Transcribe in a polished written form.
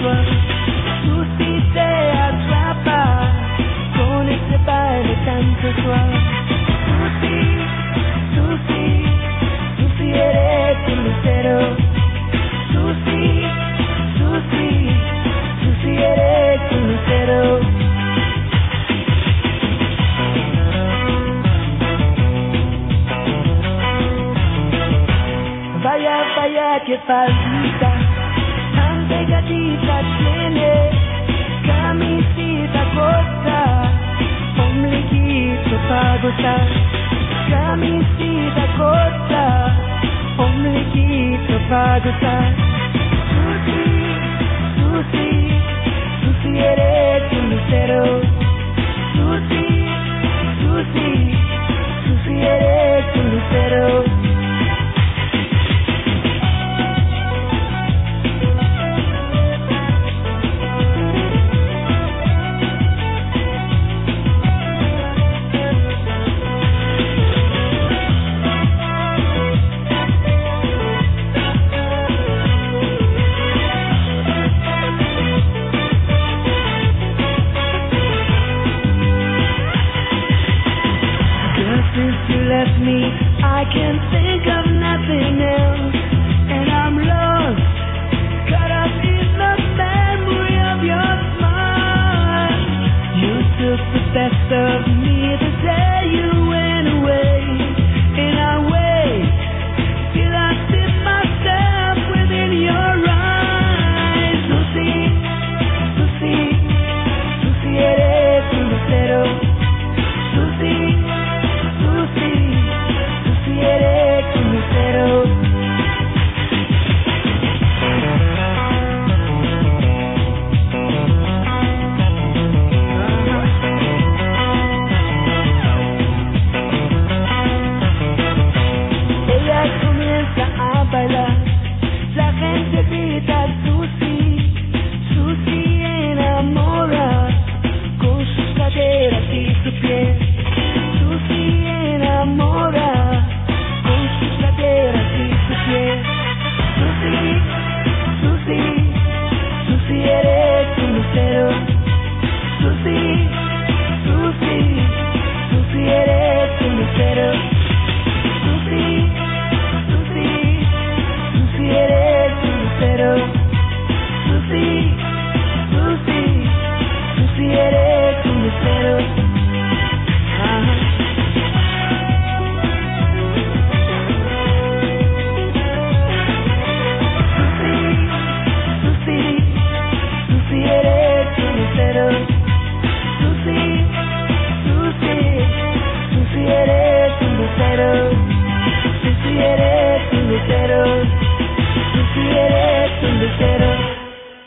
sensual. Susi te atrapa con ese baile tan sensual. Susi, Susi eres un lucero. Susi, Susi eres un lucero. Vaya, vaya, que faldita tan pegadita tiene, camisita corta, ombliguito pa' gozar. Camisita corta, ombliguito pa' gozar. Susi eres un lucero. Susi eres un lucero. Since you left me, I can't say